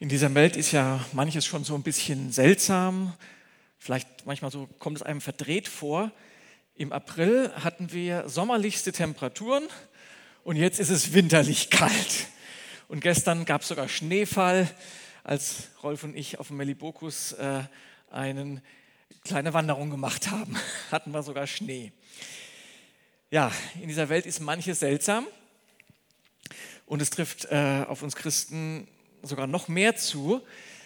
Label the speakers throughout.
Speaker 1: In dieser Welt ist ja manches schon so ein bisschen seltsam. Vielleicht manchmal so kommt es einem verdreht vor. Im April hatten wir sommerlichste Temperaturen und jetzt ist es winterlich kalt. Und gestern gab es sogar Schneefall, als Rolf und ich auf dem Melibokus eine kleine Wanderung gemacht haben. Hatten wir sogar Schnee. Ja, in dieser Welt ist manches seltsam und es trifft auf uns Christen sogar noch mehr zu.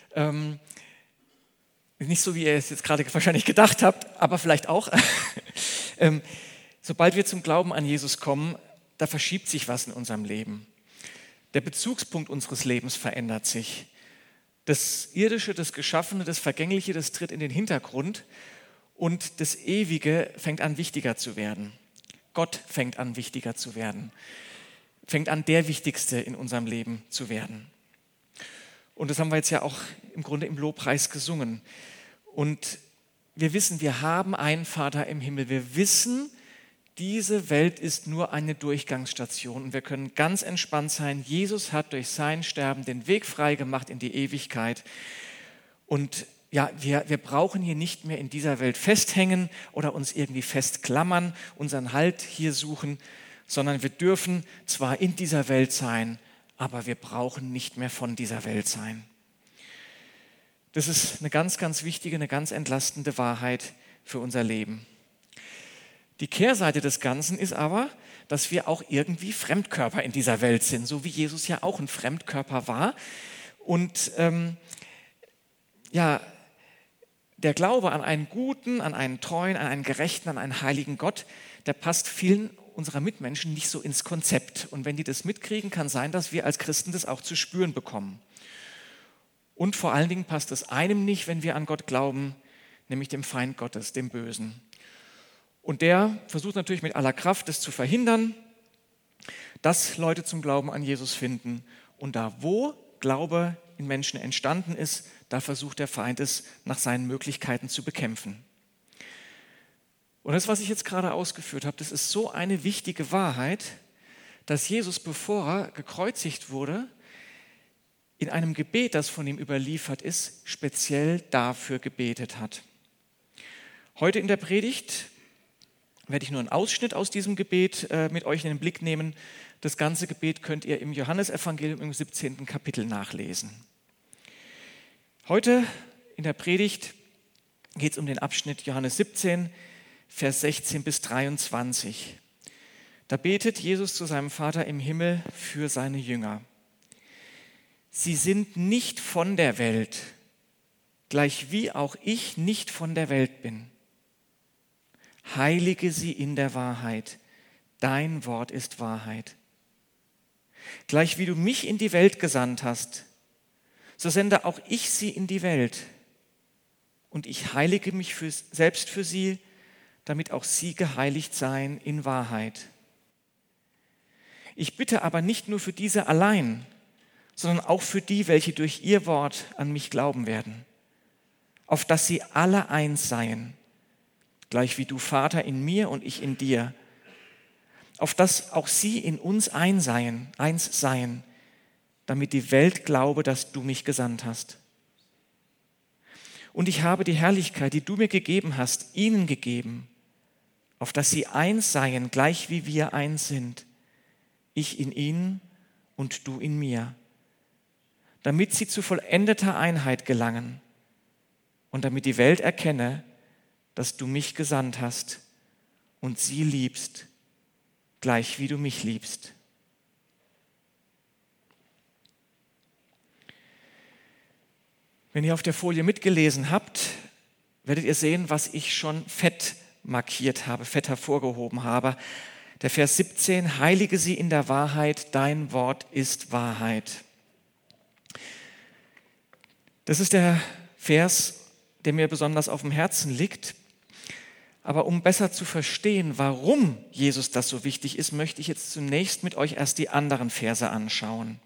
Speaker 1: Nicht so, wie ihr es jetzt gerade wahrscheinlich gedacht habt, aber vielleicht auch. Sobald wir zum Glauben an Jesus kommen, da verschiebt sich was in unserem Leben. Der Bezugspunkt unseres Lebens verändert sich. Das Irdische, das Geschaffene, das Vergängliche, das tritt in den Hintergrund und das Ewige fängt an, wichtiger zu werden. Gott fängt an, wichtiger zu werden. Fängt an, der Wichtigste in unserem Leben zu werden. Und das haben wir jetzt ja auch im Grunde im Lobpreis gesungen. Und wir wissen, wir haben einen Vater im Himmel. Wir wissen, diese Welt ist nur eine Durchgangsstation. Und wir können ganz entspannt sein. Jesus hat durch sein Sterben den Weg frei gemacht in die Ewigkeit. Und ja, wir brauchen hier nicht mehr in dieser Welt festhängen oder uns irgendwie festklammern, unseren Halt hier suchen, sondern wir dürfen zwar in dieser Welt sein, aber wir brauchen nicht mehr von dieser Welt sein. Das ist eine ganz, ganz wichtige, eine ganz entlastende Wahrheit für unser Leben. Die Kehrseite des Ganzen ist aber, dass wir auch irgendwie Fremdkörper in dieser Welt sind, so wie Jesus ja auch ein Fremdkörper war. Und der Glaube an einen guten, an einen treuen, an einen gerechten, an einen heiligen Gott, der passt vielen unserer Mitmenschen nicht so ins Konzept. Und wenn die das mitkriegen, kann sein, dass wir als Christen das auch zu spüren bekommen. Und vor allen Dingen passt es einem nicht, wenn wir an Gott glauben, nämlich dem Feind Gottes, dem Bösen. Und der versucht natürlich mit aller Kraft, das zu verhindern, dass Leute zum Glauben an Jesus finden. Und da, wo Glaube in Menschen entstanden ist, da versucht der Feind es nach seinen Möglichkeiten zu bekämpfen. Und das, was ich jetzt gerade ausgeführt habe, das ist so eine wichtige Wahrheit, dass Jesus, bevor er gekreuzigt wurde, in einem Gebet, das von ihm überliefert ist, speziell dafür gebetet hat. Heute in der Predigt werde ich nur einen Ausschnitt aus diesem Gebet mit euch in den Blick nehmen. Das ganze Gebet könnt ihr im Johannesevangelium im 17. Kapitel nachlesen. Heute in der Predigt geht es um den Abschnitt Johannes 17, Vers 16 bis 23. Da betet Jesus zu seinem Vater im Himmel für seine Jünger. Sie sind nicht von der Welt, gleich wie auch ich nicht von der Welt bin. Heilige sie in der Wahrheit. Dein Wort ist Wahrheit. Gleich wie du mich in die Welt gesandt hast, so sende auch ich sie in die Welt. Und ich heilige mich selbst für sie, damit auch sie geheiligt seien in Wahrheit. Ich bitte aber nicht nur für diese allein, sondern auch für die, welche durch ihr Wort an mich glauben werden, auf dass sie alle eins seien, gleich wie du, Vater, in mir und ich in dir, auf dass auch sie in uns eins seien, damit die Welt glaube, dass du mich gesandt hast. Und ich habe die Herrlichkeit, die du mir gegeben hast, ihnen gegeben, auf dass sie eins seien, gleich wie wir eins sind, ich in ihnen und du in mir, damit sie zu vollendeter Einheit gelangen und damit die Welt erkenne, dass du mich gesandt hast und sie liebst, gleich wie du mich liebst. Wenn ihr auf der Folie mitgelesen habt, werdet ihr sehen, was ich schon fett markiert habe, fett hervorgehoben habe. Der Vers 17, heilige sie in der Wahrheit, dein Wort ist Wahrheit. Das ist der Vers, der mir besonders auf dem Herzen liegt. Aber um besser zu verstehen, warum Jesus das so wichtig ist, möchte ich jetzt zunächst mit euch erst die anderen Verse anschauen.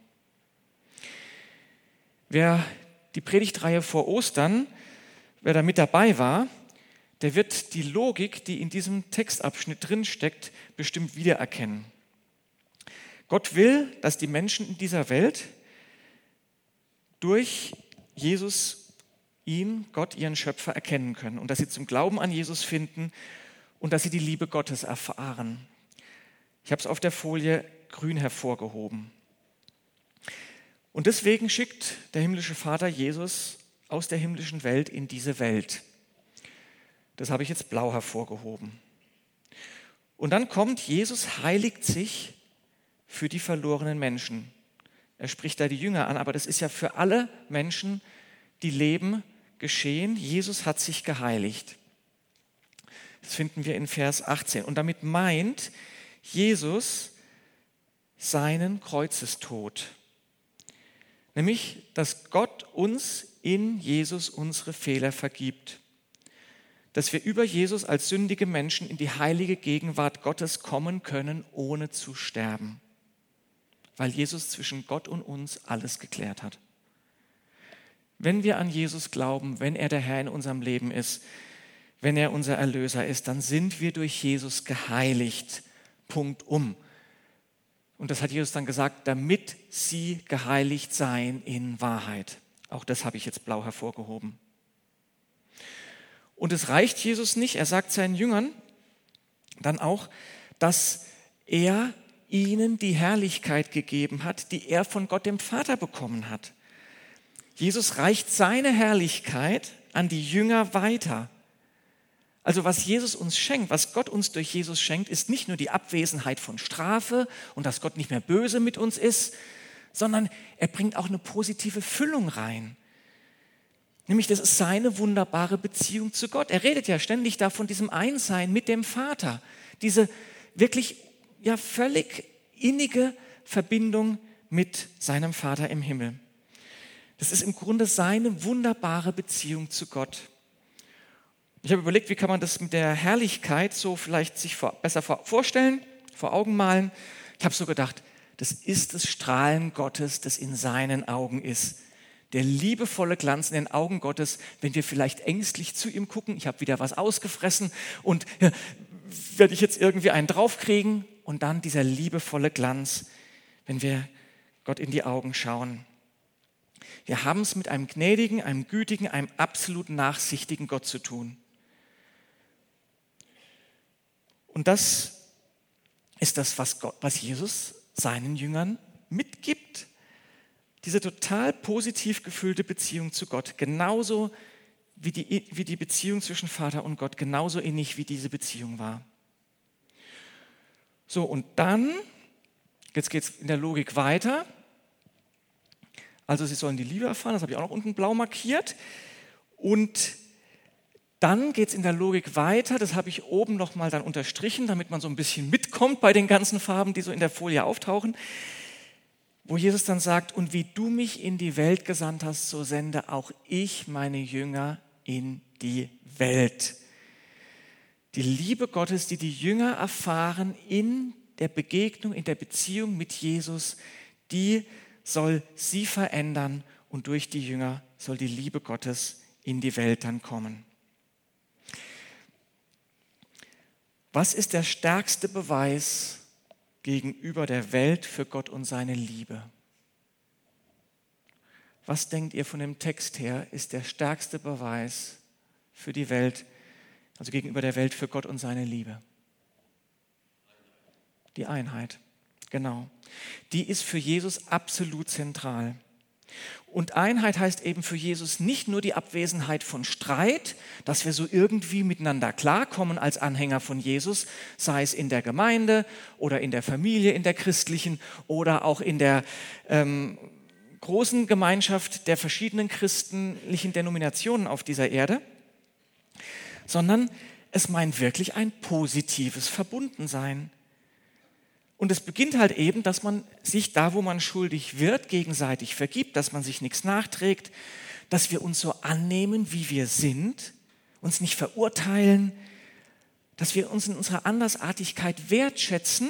Speaker 1: Wer die Predigtreihe vor Ostern, wer da mit dabei war, der wird die Logik, die in diesem Textabschnitt drinsteckt, bestimmt wiedererkennen. Gott will, dass die Menschen in dieser Welt durch Jesus ihn, Gott, ihren Schöpfer, erkennen können und dass sie zum Glauben an Jesus finden und dass sie die Liebe Gottes erfahren. Ich habe es auf der Folie grün hervorgehoben. Und deswegen schickt der himmlische Vater Jesus aus der himmlischen Welt in diese Welt. Das habe ich jetzt blau hervorgehoben. Und dann kommt Jesus, heiligt sich für die verlorenen Menschen. Er spricht da die Jünger an, aber das ist ja für alle Menschen, die leben, geschehen. Jesus hat sich geheiligt. Das finden wir in Vers 18. Und damit meint Jesus seinen Kreuzestod. Nämlich, dass Gott uns in Jesus unsere Fehler vergibt. Dass wir über Jesus als sündige Menschen in die heilige Gegenwart Gottes kommen können, ohne zu sterben. Weil Jesus zwischen Gott und uns alles geklärt hat. Wenn wir an Jesus glauben, wenn er der Herr in unserem Leben ist, wenn er unser Erlöser ist, dann sind wir durch Jesus geheiligt. Punkt um. Und das hat Jesus dann gesagt, damit sie geheiligt seien in Wahrheit. Auch das habe ich jetzt blau hervorgehoben. Und es reicht Jesus nicht, er sagt seinen Jüngern dann auch, dass er ihnen die Herrlichkeit gegeben hat, die er von Gott dem Vater bekommen hat. Jesus reicht seine Herrlichkeit an die Jünger weiter. Also was Jesus uns schenkt, was Gott uns durch Jesus schenkt, ist nicht nur die Abwesenheit von Strafe und dass Gott nicht mehr böse mit uns ist, sondern er bringt auch eine positive Füllung rein. Nämlich das ist seine wunderbare Beziehung zu Gott. Er redet ja ständig da von diesem Einssein mit dem Vater. Diese wirklich völlig innige Verbindung mit seinem Vater im Himmel. Das ist im Grunde seine wunderbare Beziehung zu Gott. Ich habe überlegt, wie kann man das mit der Herrlichkeit so vielleicht sich besser vorstellen, vor Augen malen. Ich habe so gedacht, das ist das Strahlen Gottes, das in seinen Augen ist. Der liebevolle Glanz in den Augen Gottes, wenn wir vielleicht ängstlich zu ihm gucken. Ich habe wieder was ausgefressen und werde ich jetzt irgendwie einen draufkriegen? Und dann dieser liebevolle Glanz, wenn wir Gott in die Augen schauen. Wir haben es mit einem gnädigen, einem gütigen, einem absolut nachsichtigen Gott zu tun. Und das ist das, was Jesus seinen Jüngern mitgibt. Diese total positiv gefüllte Beziehung zu Gott, genauso wie die Beziehung zwischen Vater und Gott, genauso innig wie diese Beziehung war. So, und dann, jetzt geht es in der Logik weiter. Also sie sollen die Liebe erfahren, das habe ich auch noch unten blau markiert. Und dann geht es in der Logik weiter, das habe ich oben nochmal dann unterstrichen, damit man so ein bisschen mitkommt bei den ganzen Farben, die so in der Folie auftauchen. Wo Jesus dann sagt, und wie du mich in die Welt gesandt hast, so sende auch ich meine Jünger in die Welt. Die Liebe Gottes, die die Jünger erfahren in der Begegnung, in der Beziehung mit Jesus, die soll sie verändern und durch die Jünger soll die Liebe Gottes in die Welt dann kommen. Was ist der stärkste Beweis gegenüber der Welt für Gott und seine Liebe? Was denkt ihr von dem Text her, ist der stärkste Beweis für die Welt, also gegenüber der Welt für Gott und seine Liebe? Die Einheit, genau. Die ist für Jesus absolut zentral. Und Einheit heißt eben für Jesus nicht nur die Abwesenheit von Streit, dass wir so irgendwie miteinander klarkommen als Anhänger von Jesus, sei es in der Gemeinde oder in der Familie, in der christlichen oder auch in der großen Gemeinschaft der verschiedenen christlichen Denominationen auf dieser Erde, sondern es meint wirklich ein positives Verbundensein. Und es beginnt halt eben, dass man sich da, wo man schuldig wird, gegenseitig vergibt, dass man sich nichts nachträgt, dass wir uns so annehmen, wie wir sind, uns nicht verurteilen, dass wir uns in unserer Andersartigkeit wertschätzen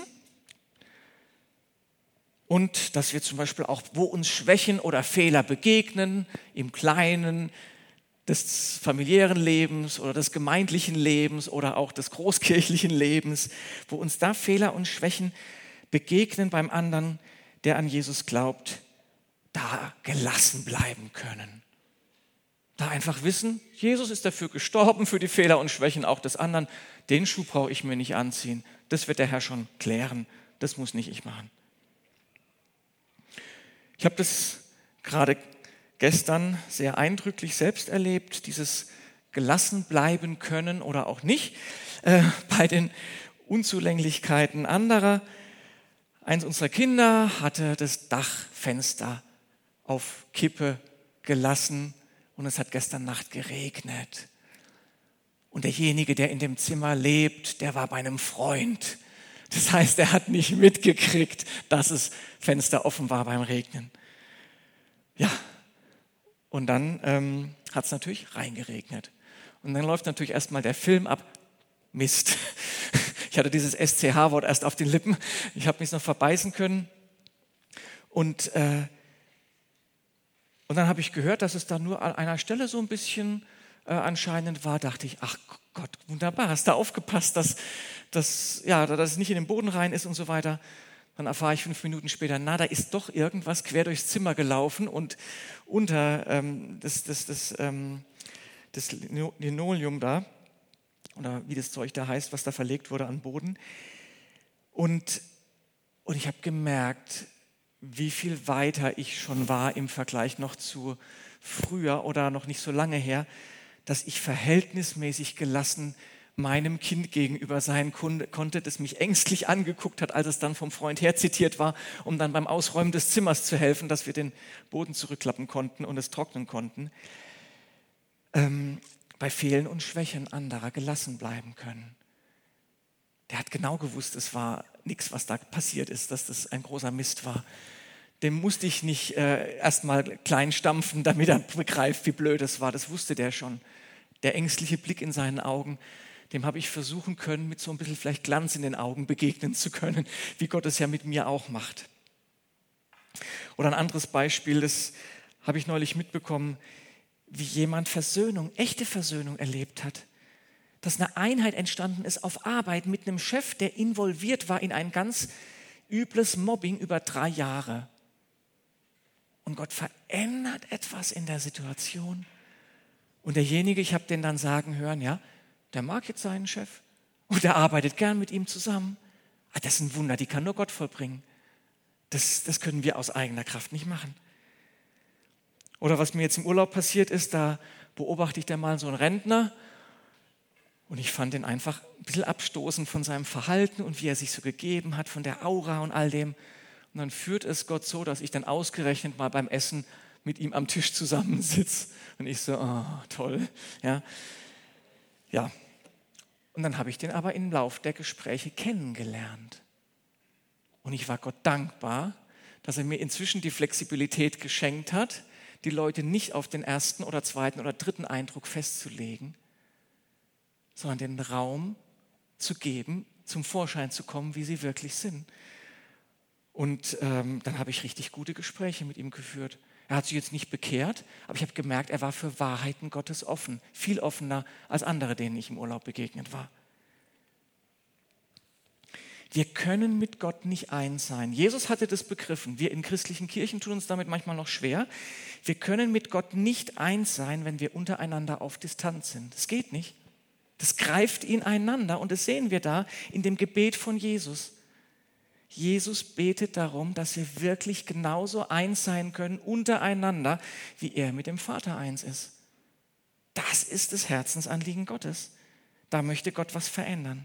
Speaker 1: und dass wir zum Beispiel auch, wo uns Schwächen oder Fehler begegnen, im Kleinen, des familiären Lebens oder des gemeindlichen Lebens oder auch des großkirchlichen Lebens, wo uns da Fehler und Schwächen begegnen beim anderen, der an Jesus glaubt, da gelassen bleiben können. Da einfach wissen, Jesus ist dafür gestorben, für die Fehler und Schwächen auch des anderen. Den Schuh brauche ich mir nicht anziehen. Das wird der Herr schon klären. Das muss nicht ich machen. Ich habe das gerade gestern sehr eindrücklich selbst erlebt, dieses gelassen bleiben können oder auch nicht bei den Unzulänglichkeiten anderer. Eins unserer Kinder hatte das Dachfenster auf Kippe gelassen und es hat gestern Nacht geregnet. Und derjenige, der in dem Zimmer lebt, der war bei einem Freund. Das heißt, er hat nicht mitgekriegt, dass das Fenster offen war beim Regnen. Ja, und dann hat es natürlich reingeregnet. Und dann läuft natürlich erstmal der Film ab. Mist. Ich hatte dieses SCH-Wort erst auf den Lippen. Ich habe mich noch verbeißen können. Und dann habe ich gehört, dass es da nur an einer Stelle so ein bisschen anscheinend war. Dachte ich, ach Gott, wunderbar, hast du aufgepasst, dass es nicht in den Boden rein ist und so weiter. Dann erfahre ich 5 Minuten später, da ist doch irgendwas quer durchs Zimmer gelaufen und unter das Linoleum da, oder wie das Zeug da heißt, was da verlegt wurde an den Boden. Und ich habe gemerkt, wie viel weiter ich schon war im Vergleich noch zu früher oder noch nicht so lange her, dass ich verhältnismäßig gelassen meinem Kind gegenüber sein konnte, das mich ängstlich angeguckt hat, als es dann vom Freund her zitiert war, um dann beim Ausräumen des Zimmers zu helfen, dass wir den Boden zurückklappen konnten und es trocknen konnten. Bei Fehlen und Schwächen anderer gelassen bleiben können. Der hat genau gewusst, es war nichts, was da passiert ist, dass das ein großer Mist war. Dem musste ich nicht erstmal klein stampfen, damit er begreift, wie blöd es war. Das wusste der schon. Der ängstliche Blick in seinen Augen, dem habe ich versuchen können, mit so ein bisschen vielleicht Glanz in den Augen begegnen zu können, wie Gott es ja mit mir auch macht. Oder ein anderes Beispiel, das habe ich neulich mitbekommen, wie jemand Versöhnung, echte Versöhnung erlebt hat. Dass eine Einheit entstanden ist auf Arbeit mit einem Chef, der involviert war in ein ganz übles Mobbing über 3 Jahre. Und Gott verändert etwas in der Situation. Und derjenige, ich habe den dann sagen hören, ja, der mag jetzt seinen Chef und der arbeitet gern mit ihm zusammen. Das ist ein Wunder, die kann nur Gott vollbringen. Das können wir aus eigener Kraft nicht machen. Oder was mir jetzt im Urlaub passiert ist, da beobachte ich dann mal so einen Rentner und ich fand ihn einfach ein bisschen abstoßend von seinem Verhalten und wie er sich so gegeben hat, von der Aura und all dem. Und dann führt es Gott so, dass ich dann ausgerechnet mal beim Essen mit ihm am Tisch zusammensitze. Und ich so, oh, toll. Ja. Und dann habe ich den aber im Lauf der Gespräche kennengelernt. Und ich war Gott dankbar, dass er mir inzwischen die Flexibilität geschenkt hat, die Leute nicht auf den ersten oder zweiten oder dritten Eindruck festzulegen, sondern den Raum zu geben, zum Vorschein zu kommen, wie sie wirklich sind. Und dann habe ich richtig gute Gespräche mit ihm geführt. Er hat sich jetzt nicht bekehrt, aber ich habe gemerkt, er war für Wahrheiten Gottes offen. Viel offener als andere, denen ich im Urlaub begegnet war. Wir können mit Gott nicht eins sein. Jesus hatte das begriffen. Wir in christlichen Kirchen tun uns damit manchmal noch schwer. Wir können mit Gott nicht eins sein, wenn wir untereinander auf Distanz sind. Das geht nicht. Das greift ineinander und das sehen wir da in dem Gebet von Jesus. Jesus betet darum, dass wir wirklich genauso eins sein können untereinander, wie er mit dem Vater eins ist. Das ist das Herzensanliegen Gottes. Da möchte Gott was verändern.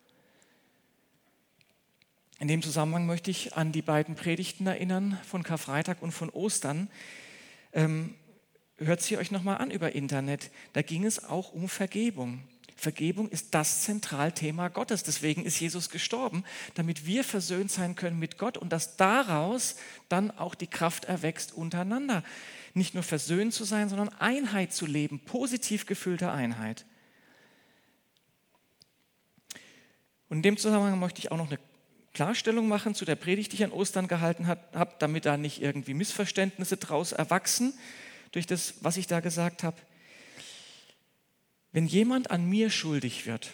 Speaker 1: In dem Zusammenhang möchte ich an die beiden Predigten erinnern, von Karfreitag und von Ostern. Hört sie euch nochmal an über Internet. Da ging es auch um Vergebung. Vergebung ist das Zentralthema Gottes. Deswegen ist Jesus gestorben, damit wir versöhnt sein können mit Gott und dass daraus dann auch die Kraft erwächst untereinander. Nicht nur versöhnt zu sein, sondern Einheit zu leben, positiv gefüllte Einheit. Und in dem Zusammenhang möchte ich auch noch eine Klarstellung machen zu der Predigt, die ich an Ostern gehalten habe, damit da nicht irgendwie Missverständnisse draus erwachsen durch das, was ich da gesagt habe. Wenn jemand an mir schuldig wird,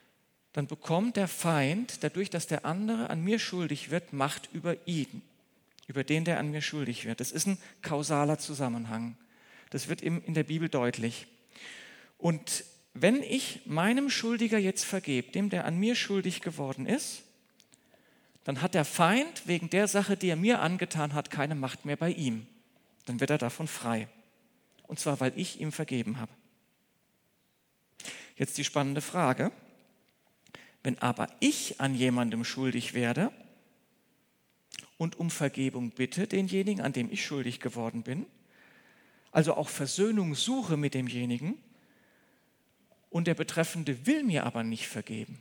Speaker 1: dann bekommt der Feind, dadurch, dass der andere an mir schuldig wird, Macht über ihn. über den, der an mir schuldig wird. Das ist ein kausaler Zusammenhang. Das wird in der Bibel deutlich. Und wenn ich meinem Schuldiger jetzt vergebe, dem, der an mir schuldig geworden ist, dann hat der Feind wegen der Sache, die er mir angetan hat, keine Macht mehr bei ihm. Dann wird er davon frei. Und zwar, weil ich ihm vergeben habe. Jetzt die spannende Frage. Wenn aber ich an jemandem schuldig werde und um Vergebung bitte, denjenigen, an dem ich schuldig geworden bin, also auch Versöhnung suche mit demjenigen, und der Betreffende will mir aber nicht vergeben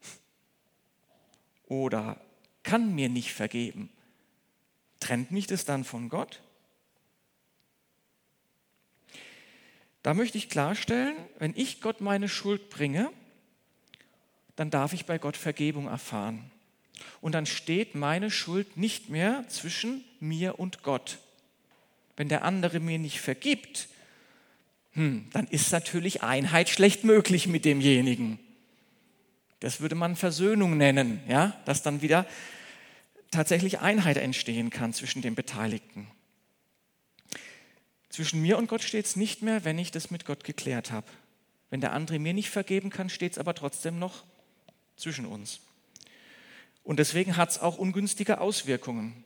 Speaker 1: oder kann mir nicht vergeben, trennt mich das dann von Gott? Da möchte ich klarstellen, wenn ich Gott meine Schuld bringe, dann darf ich bei Gott Vergebung erfahren. Und dann steht meine Schuld nicht mehr zwischen mir und Gott. Wenn der andere mir nicht vergibt, dann ist natürlich Einheit schlecht möglich mit demjenigen. Das würde man Versöhnung nennen, ja? Dass dann wieder tatsächlich Einheit entstehen kann zwischen den Beteiligten. Zwischen mir und Gott steht es nicht mehr, wenn ich das mit Gott geklärt habe. Wenn der andere mir nicht vergeben kann, steht es aber trotzdem noch zwischen uns. Und deswegen hat es auch ungünstige Auswirkungen.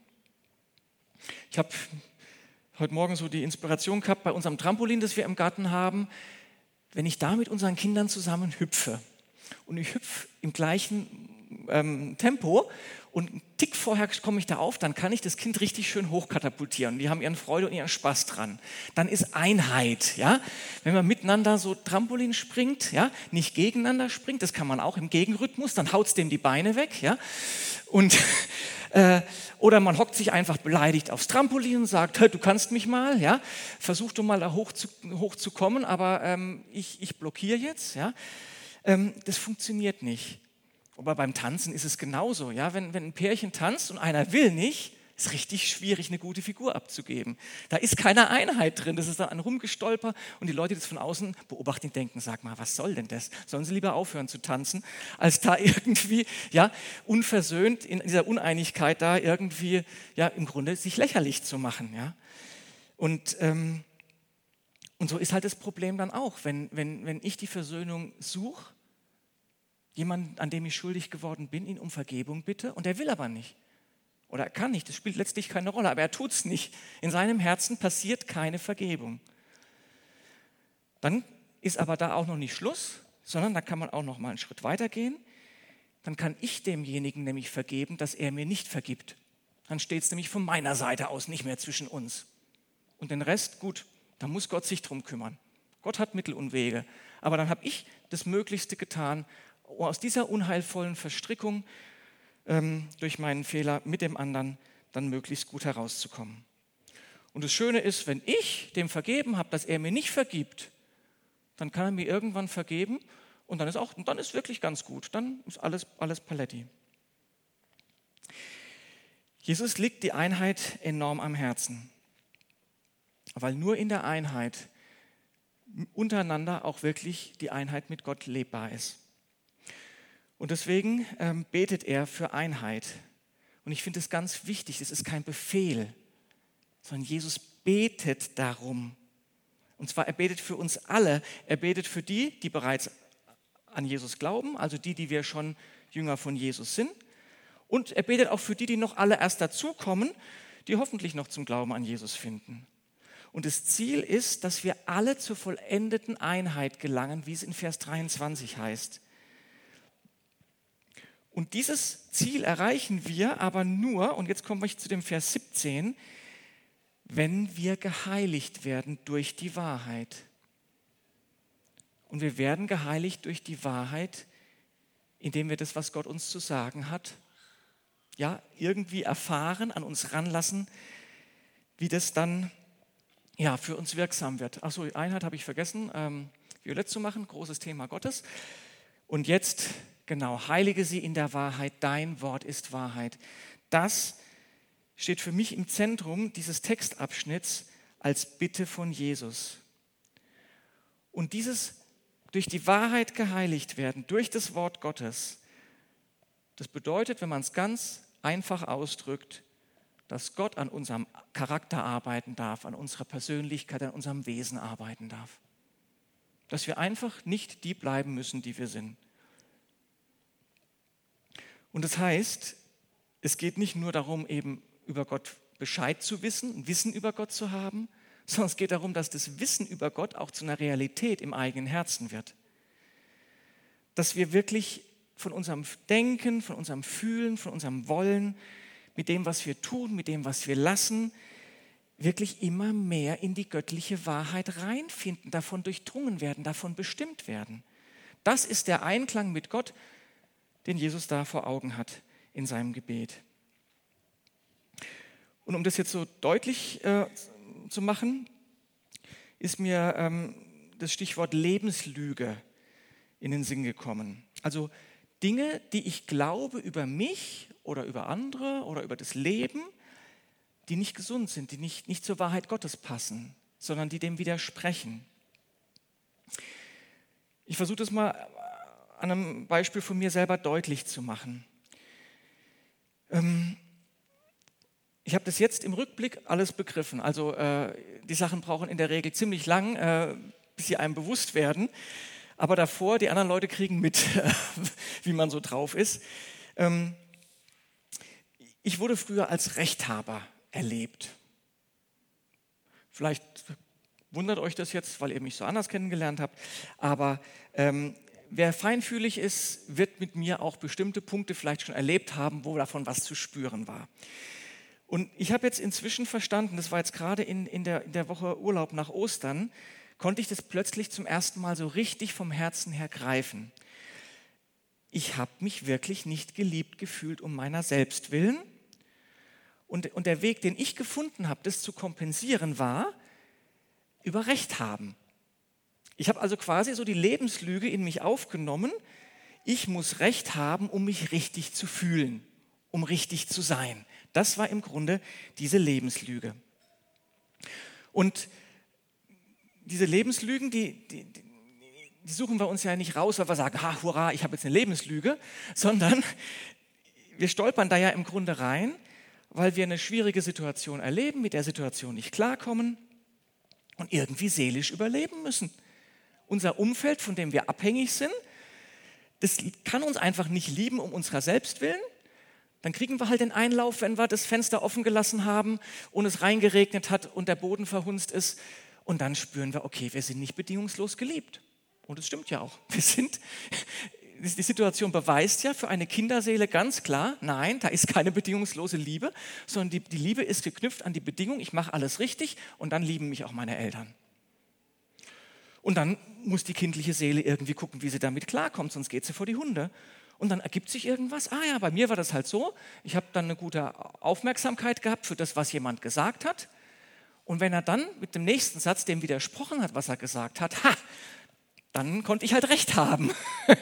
Speaker 1: Ich habe heute Morgen so die Inspiration gehabt bei unserem Trampolin, das wir im Garten haben, wenn ich da mit unseren Kindern zusammen hüpfe. Und ich hüpfe im gleichen Tempo und einen Tick vorher komme ich da auf, dann kann ich das Kind richtig schön hochkatapultieren. Die haben ihren Freude und ihren Spaß dran. Dann ist Einheit, ja. Wenn man miteinander so Trampolin springt, ja, nicht gegeneinander springt, das kann man auch im Gegenrhythmus, dann haut es dem die Beine weg, ja. Und oder man hockt sich einfach beleidigt aufs Trampolin und sagt, du kannst mich mal, ja. Versuch du mal da hoch zu kommen, aber ich blockiere jetzt, ja. Das funktioniert nicht. Aber beim Tanzen ist es genauso. Ja? Wenn ein Pärchen tanzt und einer will nicht, ist es richtig schwierig, eine gute Figur abzugeben. Da ist keine Einheit drin. Das ist dann ein Rumgestolper und die Leute, die das von außen beobachten, denken, sag mal, was soll denn das? Sollen sie lieber aufhören zu tanzen, als da irgendwie ja, unversöhnt in dieser Uneinigkeit da irgendwie ja, im Grunde sich lächerlich zu machen. Ja? Und so ist halt das Problem dann auch, wenn ich die Versöhnung suche, jemand, an dem ich schuldig geworden bin, ihn um Vergebung bitte und er will aber nicht. Oder er kann nicht, das spielt letztlich keine Rolle, aber er tut es nicht. In seinem Herzen passiert keine Vergebung. Dann ist aber da auch noch nicht Schluss, sondern da kann man auch noch mal einen Schritt weiter gehen. Dann kann ich demjenigen nämlich vergeben, dass er mir nicht vergibt. Dann steht es nämlich von meiner Seite aus nicht mehr zwischen uns. Und den Rest, gut, da muss Gott sich drum kümmern. Gott hat Mittel und Wege. Aber dann habe ich das Möglichste getan, aus dieser unheilvollen Verstrickung durch meinen Fehler mit dem anderen dann möglichst gut herauszukommen. Und das Schöne ist, wenn ich dem vergeben habe, dass er mir nicht vergibt, dann kann er mir irgendwann vergeben und dann ist wirklich ganz gut. Dann ist alles Paletti. Jesus liegt die Einheit enorm am Herzen, weil nur in der Einheit untereinander auch wirklich die Einheit mit Gott lebbar ist. Und deswegen betet er für Einheit. Und ich finde es ganz wichtig, das ist kein Befehl, sondern Jesus betet darum. Und zwar, er betet für uns alle. Er betet für die bereits an Jesus glauben, also die wir schon Jünger von Jesus sind. Und er betet auch für die noch alle erst dazukommen, die hoffentlich noch zum Glauben an Jesus finden. Und das Ziel ist, dass wir alle zur vollendeten Einheit gelangen, wie es in Vers 23 heißt. Und dieses Ziel erreichen wir aber nur, und jetzt komme ich zu dem Vers 17, wenn wir geheiligt werden durch die Wahrheit. Und wir werden geheiligt durch die Wahrheit, indem wir das, was Gott uns zu sagen hat, ja, irgendwie erfahren, an uns ranlassen, wie das dann ja, für uns wirksam wird. Achso, Einheit habe ich vergessen, violett zu machen, großes Thema Gottes. Und jetzt, genau, heilige sie in der Wahrheit, dein Wort ist Wahrheit. Das steht für mich im Zentrum dieses Textabschnitts als Bitte von Jesus. Und dieses durch die Wahrheit geheiligt werden, durch das Wort Gottes, das bedeutet, wenn man es ganz einfach ausdrückt, dass Gott an unserem Charakter arbeiten darf, an unserer Persönlichkeit, an unserem Wesen arbeiten darf. Dass wir einfach nicht die bleiben müssen, die wir sind. Und das heißt, es geht nicht nur darum, eben über Gott Bescheid zu wissen, ein Wissen über Gott zu haben, sondern es geht darum, dass das Wissen über Gott auch zu einer Realität im eigenen Herzen wird. Dass wir wirklich von unserem Denken, von unserem Fühlen, von unserem Wollen, mit dem, was wir tun, mit dem, was wir lassen, wirklich immer mehr in die göttliche Wahrheit reinfinden, davon durchdrungen werden, davon bestimmt werden. Das ist der Einklang mit Gott, den Jesus da vor Augen hat in seinem Gebet. Und um das jetzt so deutlich zu machen, ist mir das Stichwort Lebenslüge in den Sinn gekommen. Also Dinge, die ich glaube über mich oder über andere oder über das Leben, die nicht gesund sind, die nicht zur Wahrheit Gottes passen, sondern die dem widersprechen. Ich versuche das mal an einem Beispiel von mir selber deutlich zu machen. Ich habe das jetzt im Rückblick alles begriffen. Also die Sachen brauchen in der Regel ziemlich lang, bis sie einem bewusst werden. Aber davor, die anderen Leute kriegen mit, wie man so drauf ist. Ich wurde früher als Rechthaber erlebt. Vielleicht wundert euch das jetzt, weil ihr mich so anders kennengelernt habt. Aber wer feinfühlig ist, wird mit mir auch bestimmte Punkte vielleicht schon erlebt haben, wo davon was zu spüren war. Und ich habe jetzt inzwischen verstanden, das war jetzt gerade in der Woche Urlaub nach Ostern, konnte ich das plötzlich zum ersten Mal so richtig vom Herzen her greifen. Ich habe mich wirklich nicht geliebt gefühlt um meiner selbst willen. Und der Weg, den ich gefunden habe, das zu kompensieren, war über Recht haben. Ich habe also quasi so die Lebenslüge in mich aufgenommen. Ich muss Recht haben, um mich richtig zu fühlen, um richtig zu sein. Das war im Grunde diese Lebenslüge. Und diese Lebenslügen, die suchen wir uns ja nicht raus, weil wir sagen, ha, hurra, ich habe jetzt eine Lebenslüge, sondern wir stolpern da ja im Grunde rein, weil wir eine schwierige Situation erleben, mit der Situation nicht klarkommen und irgendwie seelisch überleben müssen. Unser Umfeld, von dem wir abhängig sind, das kann uns einfach nicht lieben um unserer selbst willen. Dann kriegen wir halt den Einlauf, wenn wir das Fenster offen gelassen haben und es reingeregnet hat und der Boden verhunzt ist. Und dann spüren wir, okay, wir sind nicht bedingungslos geliebt. Und es stimmt ja auch. Die Situation beweist ja für eine Kinderseele ganz klar, nein, da ist keine bedingungslose Liebe, sondern die Liebe ist geknüpft an die Bedingung, ich mache alles richtig und dann lieben mich auch meine Eltern. Und dann muss die kindliche Seele irgendwie gucken, wie sie damit klarkommt, sonst geht sie vor die Hunde. Und dann ergibt sich irgendwas. Ah ja, bei mir war das halt so. Ich habe dann eine gute Aufmerksamkeit gehabt für das, was jemand gesagt hat. Und wenn er dann mit dem nächsten Satz dem widersprochen hat, was er gesagt hat, dann konnte ich halt recht haben.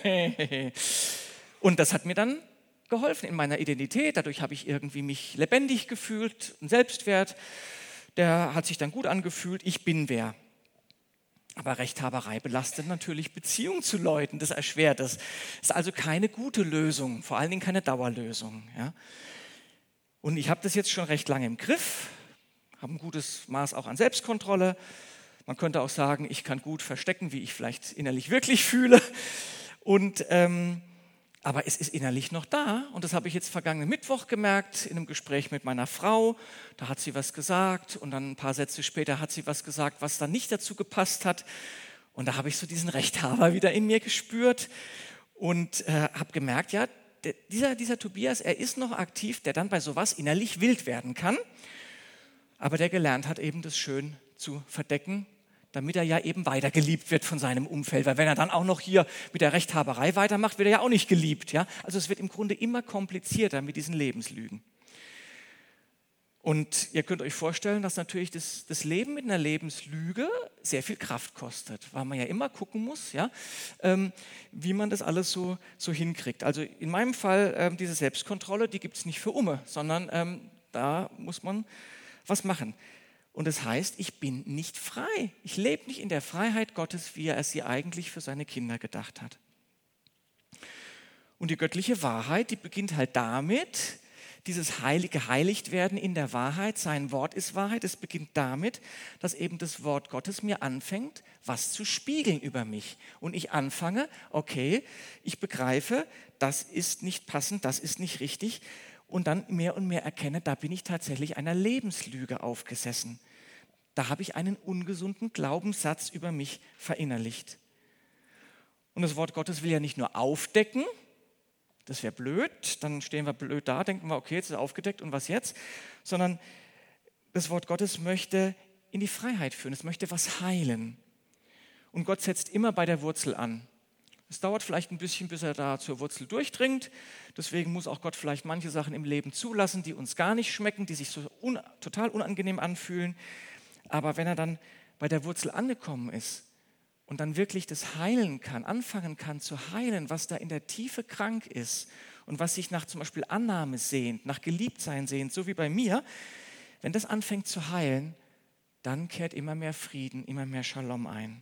Speaker 1: Und das hat mir dann geholfen in meiner Identität. Dadurch habe ich irgendwie mich lebendig gefühlt, einen Selbstwert. Der hat sich dann gut angefühlt. Ich bin wer. Aber Rechthaberei belastet natürlich Beziehungen zu Leuten, das erschwert es. Ist also keine gute Lösung, vor allen Dingen keine Dauerlösung. Ja? Und ich habe das jetzt schon recht lange im Griff, habe ein gutes Maß auch an Selbstkontrolle. Man könnte auch sagen, ich kann gut verstecken, wie ich vielleicht innerlich wirklich fühle. Aber es ist innerlich noch da und das habe ich jetzt vergangenen Mittwoch gemerkt in einem Gespräch mit meiner Frau. Da hat sie was gesagt und dann ein paar Sätze später hat sie was gesagt, was dann nicht dazu gepasst hat. Und da habe ich so diesen Rechthaber wieder in mir gespürt und habe gemerkt, ja, dieser Tobias, er ist noch aktiv, der dann bei sowas innerlich wild werden kann. Aber der gelernt hat eben das schön zu verdecken, damit er ja eben weiter geliebt wird von seinem Umfeld. Weil wenn er dann auch noch hier mit der Rechthaberei weitermacht, wird er ja auch nicht geliebt. Ja? Also es wird im Grunde immer komplizierter mit diesen Lebenslügen. Und ihr könnt euch vorstellen, dass natürlich das Leben mit einer Lebenslüge sehr viel Kraft kostet, weil man ja immer gucken muss, ja, wie man das alles so hinkriegt. Also in meinem Fall, diese Selbstkontrolle, die gibt es nicht für Umme, sondern da muss man was machen. Und das heißt, ich bin nicht frei. Ich lebe nicht in der Freiheit Gottes, wie er sie eigentlich für seine Kinder gedacht hat. Und die göttliche Wahrheit, die beginnt halt damit, dieses geheiligt werden in der Wahrheit, sein Wort ist Wahrheit, es beginnt damit, dass eben das Wort Gottes mir anfängt, was zu spiegeln über mich. Und ich anfange, okay, ich begreife, das ist nicht passend, das ist nicht richtig. Und dann mehr und mehr erkenne, da bin ich tatsächlich einer Lebenslüge aufgesessen. Da habe ich einen ungesunden Glaubenssatz über mich verinnerlicht. Und das Wort Gottes will ja nicht nur aufdecken, das wäre blöd, dann stehen wir blöd da, denken wir, okay, jetzt ist es aufgedeckt und was jetzt? Sondern das Wort Gottes möchte in die Freiheit führen, es möchte was heilen. Und Gott setzt immer bei der Wurzel an. Es dauert vielleicht ein bisschen, bis er da zur Wurzel durchdringt. Deswegen muss auch Gott vielleicht manche Sachen im Leben zulassen, die uns gar nicht schmecken, die sich so total unangenehm anfühlen. Aber wenn er dann bei der Wurzel angekommen ist und dann wirklich das heilen kann, anfangen kann zu heilen, was da in der Tiefe krank ist und was sich nach zum Beispiel Annahme sehnt, nach Geliebtsein sehnt, so wie bei mir, wenn das anfängt zu heilen, dann kehrt immer mehr Frieden, immer mehr Shalom ein.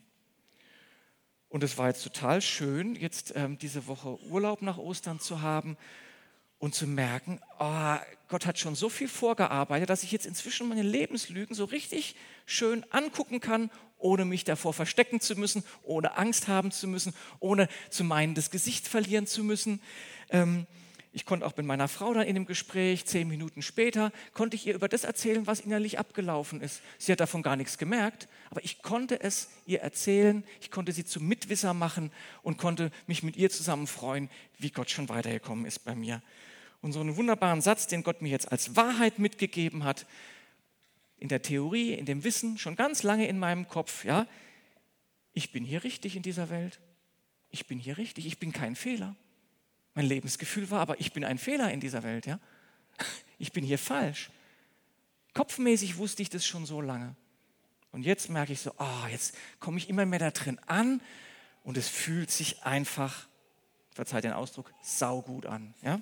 Speaker 1: Und es war jetzt total schön, jetzt diese Woche Urlaub nach Ostern zu haben und zu merken, oh, Gott hat schon so viel vorgearbeitet, dass ich jetzt inzwischen meine Lebenslügen so richtig schön angucken kann, ohne mich davor verstecken zu müssen, ohne Angst haben zu müssen, ohne zu meinen, das Gesicht verlieren zu müssen. Ich konnte auch mit meiner Frau dann in dem Gespräch, 10 Minuten später, konnte ich ihr über das erzählen, was innerlich abgelaufen ist. Sie hat davon gar nichts gemerkt, aber ich konnte es ihr erzählen, ich konnte sie zum Mitwisser machen und konnte mich mit ihr zusammen freuen, wie Gott schon weitergekommen ist bei mir. Und so einen wunderbaren Satz, den Gott mir jetzt als Wahrheit mitgegeben hat, in der Theorie, in dem Wissen, schon ganz lange in meinem Kopf, ja, ich bin hier richtig in dieser Welt, ich bin hier richtig, ich bin kein Fehler. Mein Lebensgefühl war, aber ich bin ein Fehler in dieser Welt, ja. Ich bin hier falsch. Kopfmäßig wusste ich das schon so lange. Und jetzt merke ich so, jetzt komme ich immer mehr da drin an und es fühlt sich einfach, verzeiht den Ausdruck, saugut an, ja.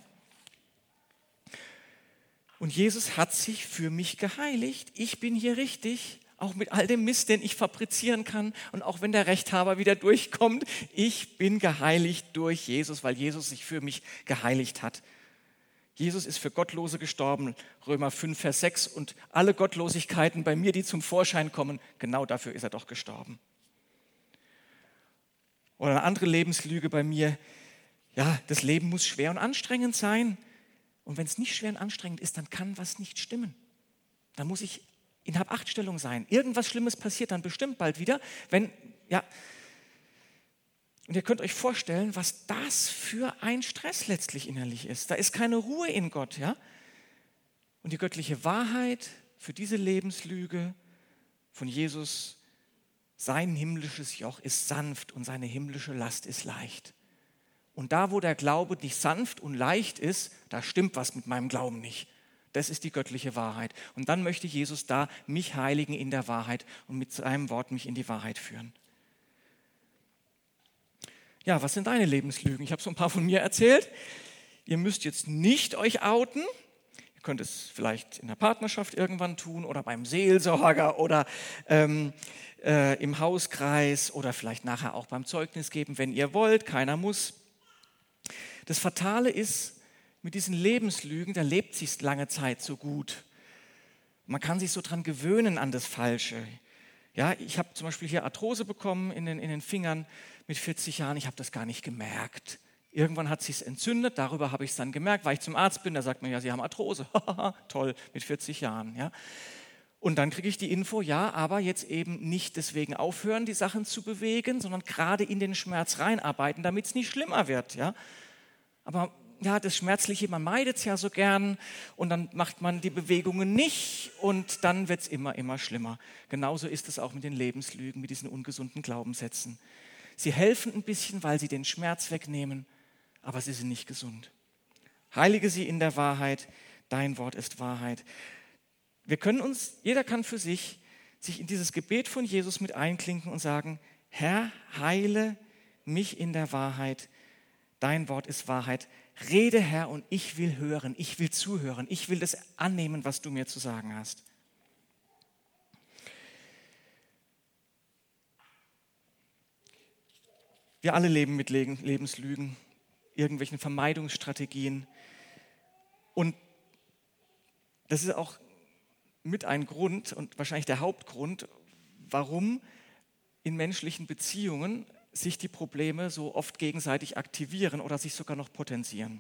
Speaker 1: Und Jesus hat sich für mich geheiligt. Ich bin hier richtig, auch mit all dem Mist, den ich fabrizieren kann. Und auch wenn der Rechthaber wieder durchkommt, ich bin geheiligt durch Jesus, weil Jesus sich für mich geheiligt hat. Jesus ist für Gottlose gestorben, Römer 5, Vers 6. Und alle Gottlosigkeiten bei mir, die zum Vorschein kommen, genau dafür ist er doch gestorben. Oder eine andere Lebenslüge bei mir, ja, das Leben muss schwer und anstrengend sein. Und wenn es nicht schwer und anstrengend ist, dann kann was nicht stimmen. Dann muss ich in Hab-Acht-Stellung sein. Irgendwas Schlimmes passiert dann bestimmt bald wieder. Und ihr könnt euch vorstellen, was das für ein Stress letztlich innerlich ist. Da ist keine Ruhe in Gott. Ja? Und die göttliche Wahrheit für diese Lebenslüge von Jesus, sein himmlisches Joch ist sanft und seine himmlische Last ist leicht. Und da, wo der Glaube nicht sanft und leicht ist, da stimmt was mit meinem Glauben nicht. Das ist die göttliche Wahrheit. Und dann möchte Jesus da mich heiligen in der Wahrheit und mit seinem Wort mich in die Wahrheit führen. Ja, was sind deine Lebenslügen? Ich habe so ein paar von mir erzählt. Ihr müsst jetzt nicht euch outen. Ihr könnt es vielleicht in der Partnerschaft irgendwann tun oder beim Seelsorger oder im Hauskreis oder vielleicht nachher auch beim Zeugnis geben, wenn ihr wollt. Keiner muss. Das Fatale ist, mit diesen Lebenslügen, da lebt sich lange Zeit so gut. Man kann sich so dran gewöhnen an das Falsche. Ja, ich habe zum Beispiel hier Arthrose bekommen in den Fingern mit 40 Jahren. Ich habe das gar nicht gemerkt. Irgendwann hat es sich entzündet, darüber habe ich es dann gemerkt, weil ich zum Arzt bin, der sagt mir, ja, Sie haben Arthrose. Toll, mit 40 Jahren. Ja. Und dann kriege ich die Info, ja, aber jetzt eben nicht deswegen aufhören, die Sachen zu bewegen, sondern gerade in den Schmerz reinarbeiten, damit es nicht schlimmer wird. Ja. Aber ja, das Schmerzliche, man meidet es ja so gern und dann macht man die Bewegungen nicht und dann wird es immer schlimmer. Genauso ist es auch mit den Lebenslügen, mit diesen ungesunden Glaubenssätzen. Sie helfen ein bisschen, weil sie den Schmerz wegnehmen, aber sie sind nicht gesund. Heilige sie in der Wahrheit, dein Wort ist Wahrheit. Jeder kann für sich in dieses Gebet von Jesus mit einklinken und sagen, Herr, heile mich in der Wahrheit, dein Wort ist Wahrheit. Rede, Herr, und ich will hören, ich will zuhören, ich will das annehmen, was du mir zu sagen hast. Wir alle leben mit Lebenslügen, irgendwelchen Vermeidungsstrategien. Und Das ist auch mit ein Grund und wahrscheinlich der Hauptgrund, warum in menschlichen Beziehungen sich die Probleme so oft gegenseitig aktivieren oder sich sogar noch potenzieren.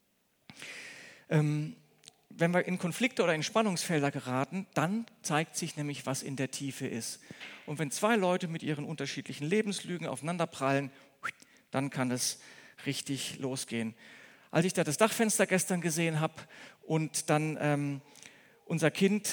Speaker 1: Wenn wir in Konflikte oder in Spannungsfelder geraten, dann zeigt sich nämlich, was in der Tiefe ist. Und wenn zwei Leute mit ihren unterschiedlichen Lebenslügen aufeinanderprallen, dann kann es richtig losgehen. Als ich da das Dachfenster gestern gesehen habe und dann unser Kind,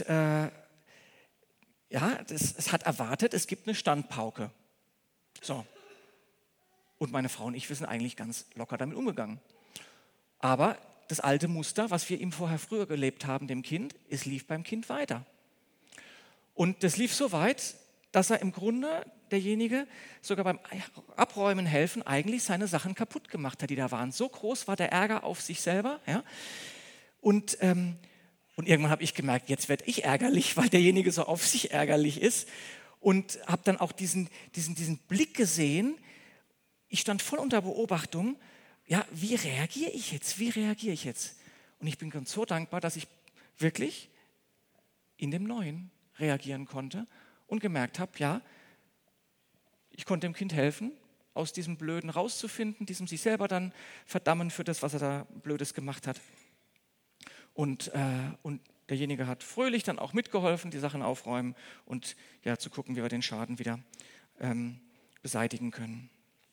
Speaker 1: es hat erwartet, es gibt eine Standpauke. So. Und meine Frau und ich, wir sind eigentlich ganz locker damit umgegangen. Aber das alte Muster, was wir ihm früher gelebt haben, dem Kind, es lief beim Kind weiter. Und das lief so weit, dass er im Grunde, derjenige, sogar beim Abräumen helfen, eigentlich seine Sachen kaputt gemacht hat, die da waren. So groß war der Ärger auf sich selber. Ja? Und irgendwann habe ich gemerkt, jetzt werde ich ärgerlich, weil derjenige so auf sich ärgerlich ist. Und habe dann auch diesen Blick gesehen. Ich stand voll unter Beobachtung. Ja, wie reagiere ich jetzt? Und ich bin ganz so dankbar, dass ich wirklich in dem Neuen reagieren konnte und gemerkt habe, ja, ich konnte dem Kind helfen, aus diesem Blöden rauszufinden, diesem sich selber dann verdammen für das, was er da Blödes gemacht hat. Und derjenige hat fröhlich dann auch mitgeholfen, die Sachen aufräumen und ja, zu gucken, wie wir den Schaden wieder beseitigen können.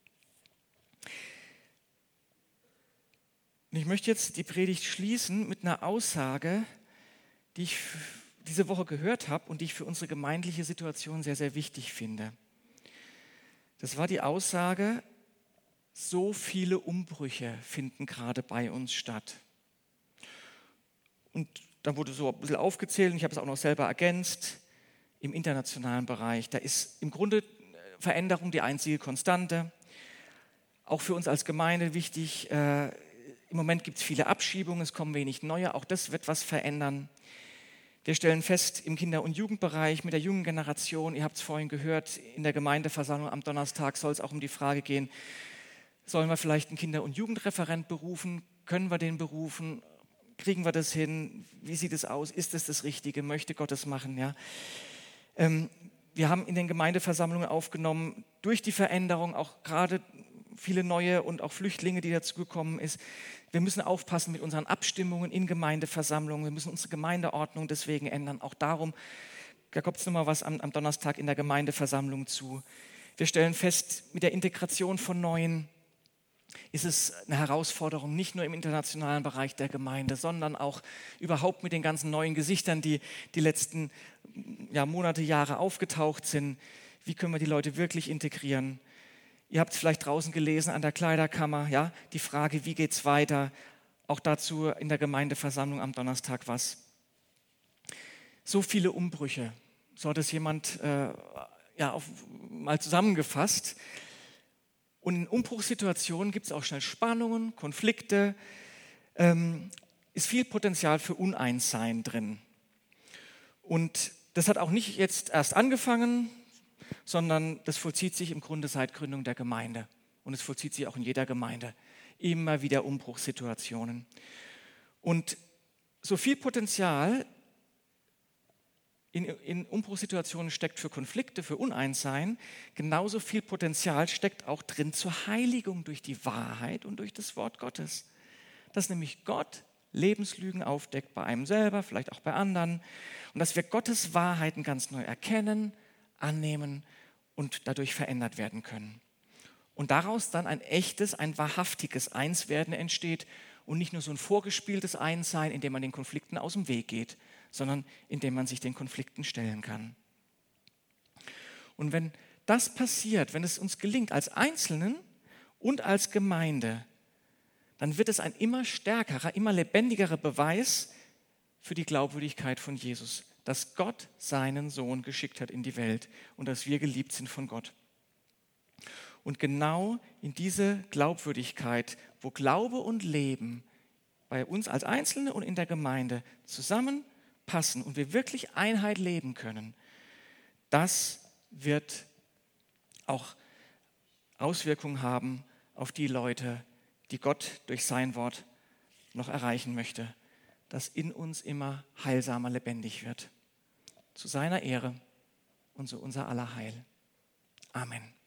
Speaker 1: Und ich möchte jetzt die Predigt schließen mit einer Aussage, die ich diese Woche gehört habe und die ich für unsere gemeindliche Situation sehr, sehr wichtig finde. Das war die Aussage, so viele Umbrüche finden gerade bei uns statt. Und da wurde so ein bisschen aufgezählt und ich habe es auch noch selber ergänzt, im internationalen Bereich. Da ist im Grunde Veränderung die einzige Konstante. Auch für uns als Gemeinde wichtig, im Moment gibt es viele Abschiebungen, es kommen wenig neue, auch das wird was verändern. Wir stellen fest, im Kinder- und Jugendbereich mit der jungen Generation, ihr habt es vorhin gehört, in der Gemeindeversammlung am Donnerstag soll es auch um die Frage gehen, sollen wir vielleicht einen Kinder- und Jugendreferent berufen? Können wir den berufen? Kriegen wir das hin? Wie sieht es aus? Ist es das Richtige? Möchte Gott es machen? Ja. Wir haben in den Gemeindeversammlungen aufgenommen, durch die Veränderung auch gerade viele neue und auch Flüchtlinge, die dazugekommen ist. Wir müssen aufpassen mit unseren Abstimmungen in Gemeindeversammlungen. Wir müssen unsere Gemeindeordnung deswegen ändern. Auch darum, da kommt es nochmal was am Donnerstag in der Gemeindeversammlung zu. Wir stellen fest, mit der Integration von Neuen ist es eine Herausforderung, nicht nur im internationalen Bereich der Gemeinde, sondern auch überhaupt mit den ganzen neuen Gesichtern, die letzten Monate, Jahre aufgetaucht sind. Wie können wir die Leute wirklich integrieren? Ihr habt es vielleicht draußen gelesen an der Kleiderkammer, ja, die Frage, wie geht es weiter? Auch dazu in der Gemeindeversammlung am Donnerstag was. So viele Umbrüche, so hat es jemand mal zusammengefasst. Und in Umbruchssituationen gibt es auch schnell Spannungen, Konflikte, ist viel Potenzial für Uneinssein drin. Und das hat auch nicht jetzt erst angefangen, sondern das vollzieht sich im Grunde seit Gründung der Gemeinde. Und es vollzieht sich auch in jeder Gemeinde. Immer wieder Umbruchssituationen. Und so viel Potenzial in Umbruchssituationen steckt für Konflikte, für Uneinssein, genauso viel Potenzial steckt auch drin zur Heiligung durch die Wahrheit und durch das Wort Gottes. Dass nämlich Gott Lebenslügen aufdeckt bei einem selber, vielleicht auch bei anderen. Und dass wir Gottes Wahrheiten ganz neu erkennen, annehmen und dadurch verändert werden können. Und daraus dann ein echtes, ein wahrhaftiges Einswerden entsteht und nicht nur so ein vorgespieltes Einssein, indem man den Konflikten aus dem Weg geht, sondern indem man sich den Konflikten stellen kann. Und wenn das passiert, wenn es uns gelingt als Einzelnen und als Gemeinde, dann wird es ein immer stärkerer, immer lebendigerer Beweis für die Glaubwürdigkeit von Jesus, dass Gott seinen Sohn geschickt hat in die Welt und dass wir geliebt sind von Gott. Und genau in diese Glaubwürdigkeit, wo Glaube und Leben bei uns als Einzelne und in der Gemeinde zusammenpassen und wir wirklich Einheit leben können, das wird auch Auswirkungen haben auf die Leute, die Gott durch sein Wort noch erreichen möchte. das in uns immer heilsamer lebendig wird. Zu seiner Ehre und zu unser aller Heil. Amen.